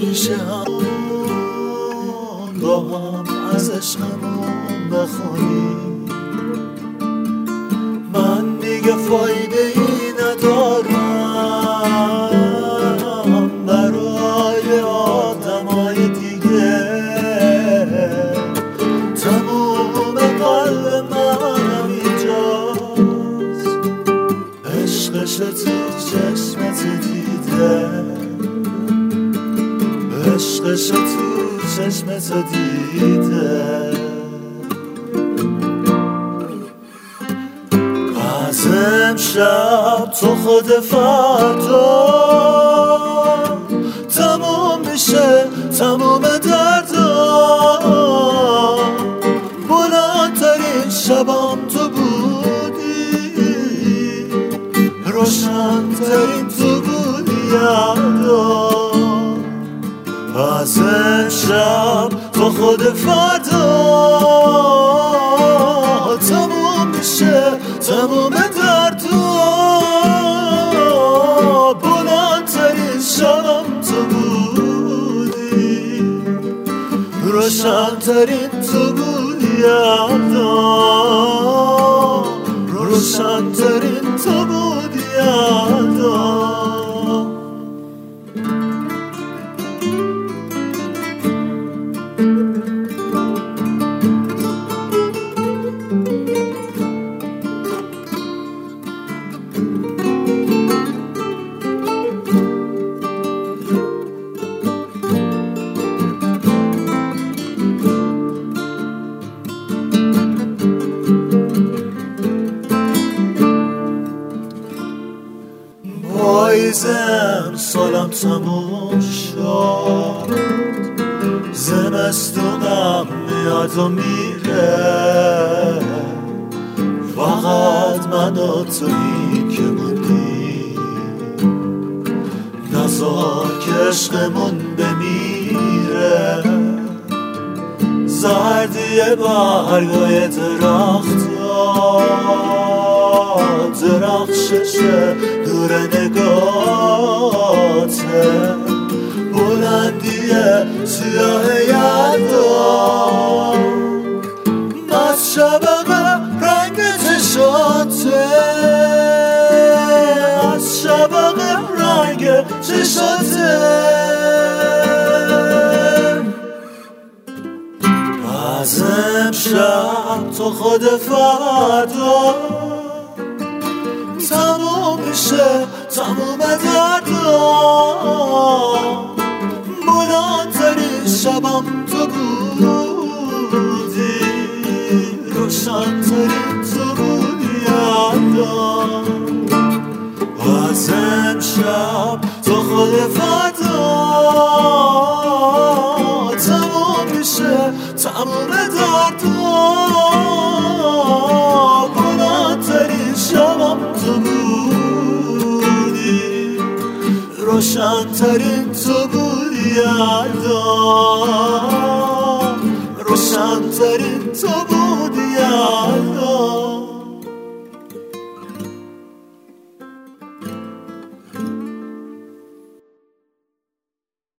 همیشه با هم از عشقمون بخونیم. من دیگه فایده ای ندارم برای آدمای دیگه. تموم قلب منم اینجاست، عشقش تو چشمت دیده، عشقش تو چشمت دیده. از امشب تو خود فردا تموم میشه تموم دردا. بلندترین شبم تو بودی، روشنترین تو بودی یادا. از امشب تو خود فردا تموم میشه تموم دردا. بلندترین شبم تو بودی، روشنترین تو بودی یادا، روشنترین تو بودی یادا. پاییزم سالم تموم شد، زمستونم میاد و میره، فقط من و تویی که موندی. نذار که عشقمون بمیره، زردی برگای درختا درخشش دور نگاته، بلندی سیاه یلدا، مشبق رنگ چشاته، از شبق رنگ چشاته. از امشب تو خود فردا تموم میشه تموم دردا. بلندترین شبم تو بودی، روشنترین تو بودی یادا. از امشب تو خود فردا تموم میشه تموم دردا. بلندترین شبم تو بودی، روشنترین تو بودی یادا، روشنترین تو بودی.